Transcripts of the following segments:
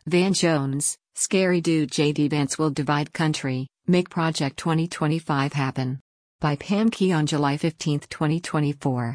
Van Jones, scary dude. JD Vance will divide country, make Project 2025 happen. By Pam Key on July 15, 2024.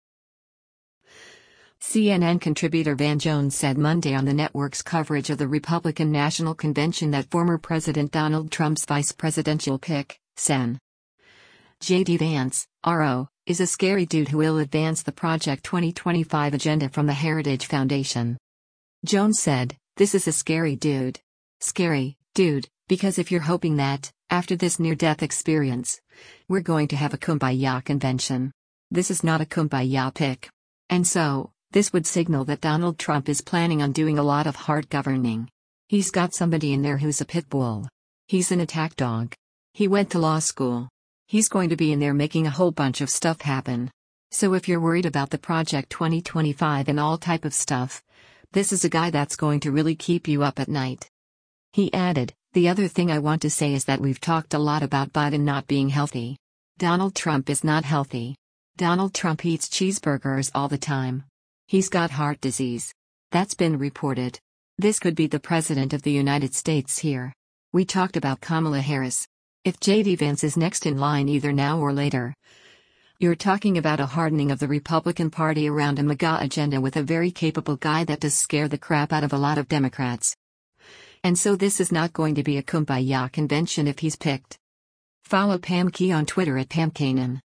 CNN contributor Van Jones said Monday on the network's coverage of the Republican National Convention that former President Donald Trump's vice presidential pick, Sen. J.D. Vance, RO, is a scary dude who will advance the Project 2025 agenda from the Heritage Foundation. Jones said, "This is a scary dude. Scary, dude, because if you're hoping that, after this near-death experience, we're going to have a kumbaya convention, this is not a kumbaya pick. And so, this would signal that Donald Trump is planning on doing a lot of hard governing. He's got somebody in there who's a pit bull. He's an attack dog. He went to law school. He's going to be in there making a whole bunch of stuff happen. So if you're worried about the Project 2025 and all type of stuff, this is a guy that's going to really keep you up at night." He added, "The other thing I want to say is that we've talked a lot about Biden not being healthy. Donald Trump is not healthy. Donald Trump eats cheeseburgers all the time. He's got heart disease. That's been reported. This could be the President of the United States here. We talked about Kamala Harris. If J.D. Vance is next in line either now or later, you're talking about a hardening of the Republican Party around a MAGA agenda with a very capable guy that does scare the crap out of a lot of Democrats. And so this is not going to be a kumbaya convention if he's picked." Follow Pam Key on Twitter at PamKanan.